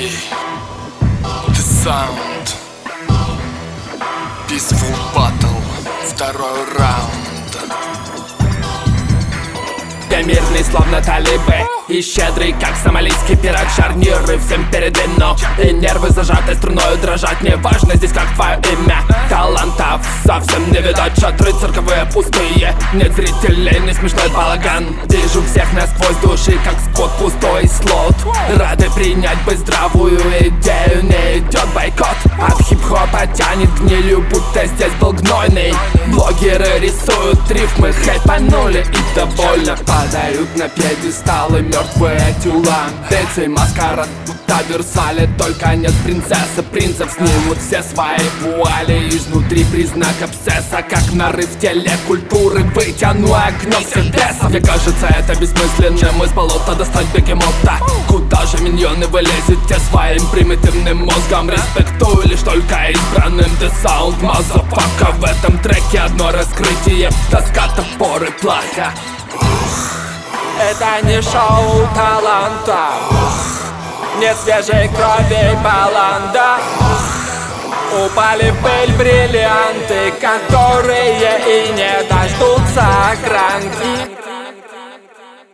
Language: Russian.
The Sound. Peaceful Battle. Второй раунд. Я мирный, словно талибы, и щедрый, как сомалийский пират. Шарниры всем передвину, и нервы зажаты струной дрожат. Не важно здесь, как твое имя. Талантов совсем не видать. Шатры цирковые пустые, нет зрителей, не смешной балаган. Вижу всех насквозь души, как скот, пустой слот. Рады принять бы здравую идею, не идет бойкот. От хип-хопа тянет гнилью, будто здесь был гнойный. Блогеры рисуют рифмы, хайпанули и довольно. Падают на пьедесталы мертвые тюланты. Маскарад будто в Версале, только нет принцессы. Принцев снимут все свои вуали. Изнутри признак абсцесса, как нарыв телекультуры. Вытяну огнем сердца. Мне кажется, это бессмысленным из болота достать бегемота. Куда же миньоны вылезете своим примитивным мозгом? Респектую лишь только избранным. The Sound, мазафака. В этом треке одно раскрытие. Тоска, топор и плаха. Это не шоу таланта, нет свежей крови баланда. Упали в пыль бриллианты, которые и не дождутся огранки.